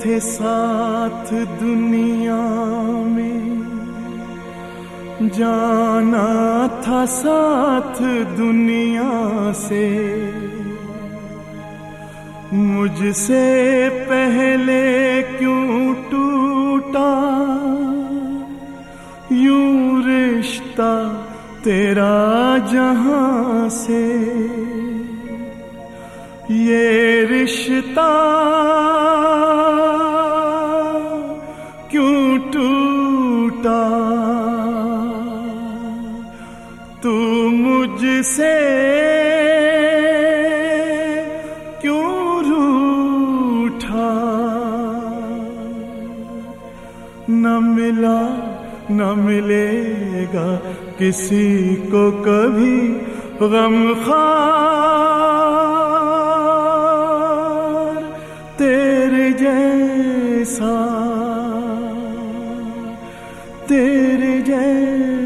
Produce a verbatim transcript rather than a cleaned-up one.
थे साथ दुनिया में, जाना था साथ दुनिया से। मुझसे पहले क्यों टूटा यूं रिश्ता तेरा जहां से। ये रिश्ता क्यों टूटा, तू मुझसे क्यों रूठा। न मिला न मिलेगा किसी को कभी गमख्वार तेरे जैसा, तेरे जैसा।